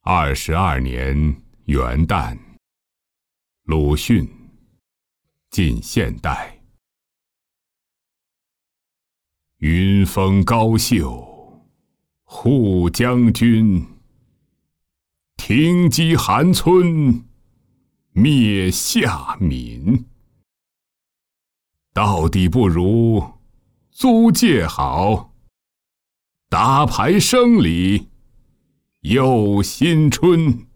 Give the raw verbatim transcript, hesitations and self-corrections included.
二十二年元旦，鲁迅，近现代。云峰高秀，护将军，停击韩村，灭夏民。到底不如租界好，打牌生理又新春。